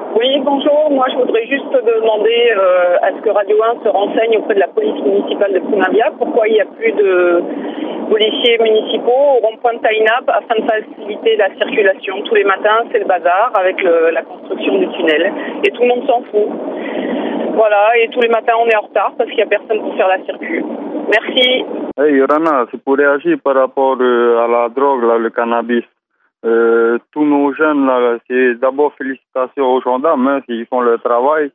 Oui, bonjour. Moi, je voudrais juste demander à ce que Radio 1 se renseigne auprès de la police municipale de Primavia pourquoi il n'y a plus de policiers municipaux au rond-point de Tainap afin de faciliter la circulation. Tous les matins, c'est le bazar avec la construction du tunnel. Et tout le monde s'en fout. Voilà, et tous les matins, on est en retard parce qu'il n'y a personne pour faire la circuit. Merci. Hey, Rana, c'est pour réagir par rapport à la drogue, là, le cannabis. Tous nos jeunes, là, c'est d'abord félicitations aux gendarmes, hein, s'ils font leur travail.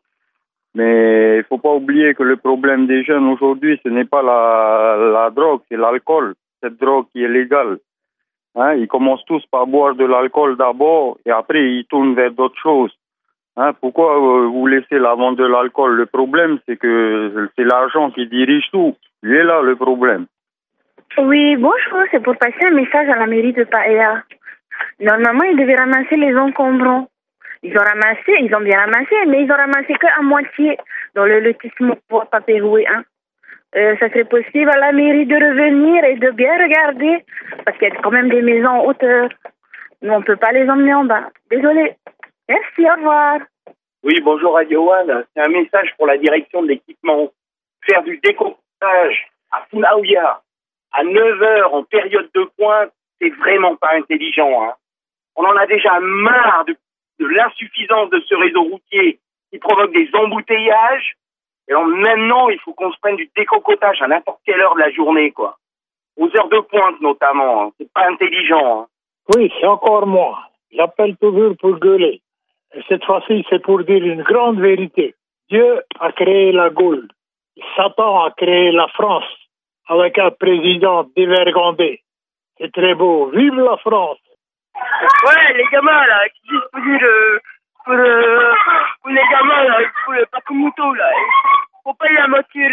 Mais il faut pas oublier que le problème des jeunes aujourd'hui, ce n'est pas la drogue, c'est l'alcool. Cette drogue qui est légale. Hein, ils commencent tous par boire de l'alcool d'abord et après ils tournent vers d'autres choses. Hein, pourquoi vous laissez la vente de l'alcool? Le problème, c'est que c'est l'argent qui dirige tout. Il est là le problème. Oui, bonjour, c'est pour passer un message à la mairie de Paella. Normalement, ils devaient ramasser les encombrants. Ils ont bien ramassé, mais ils ont ramassé qu'à moitié dans le lotissement pour Paperoué 1. Ça serait possible à la mairie de revenir et de bien regarder, parce qu'il y a quand même des maisons en hauteur. Nous, on ne peut pas les emmener en bas. Désolé. Merci, au revoir. Oui, bonjour Radio One. C'est un message pour la direction de l'équipement. Faire du découpage à Funaouia à 9h en période de pointe, c'est vraiment pas intelligent. Hein. On en a déjà marre de l'insuffisance de ce réseau routier qui provoque des embouteillages. Et alors maintenant, il faut qu'on se prenne du décocotage à n'importe quelle heure de la journée, quoi. Aux heures de pointe, notamment. Hein. C'est pas intelligent. Hein. Oui, c'est encore moi. J'appelle toujours pour gueuler. Et cette fois-ci, c'est pour dire une grande vérité. Dieu a créé la Gaule. Satan a créé la France avec un président dévergondé. C'est très beau. Vive la France! Ouais, les gamins, là, qui disent pour les gamins, là, pour le Pakumoto, là. Faut pas la moitié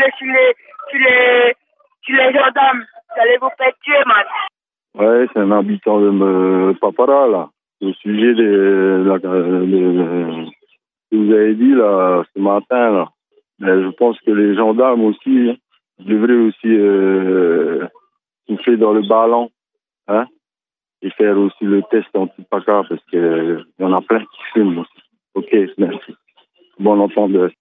sur les gendarmes. Vous allez vous faire tuer, man. Ouais, c'est un habitant de Papara, là. Au sujet que vous avez dit, là, ce matin, là. Mais je pense que les gendarmes aussi devraient aussi souffler dans le ballon, hein, et faire aussi le test anti-paca, parce qu'il y en a plein qui fument aussi. Ok, merci. Bon entendeur.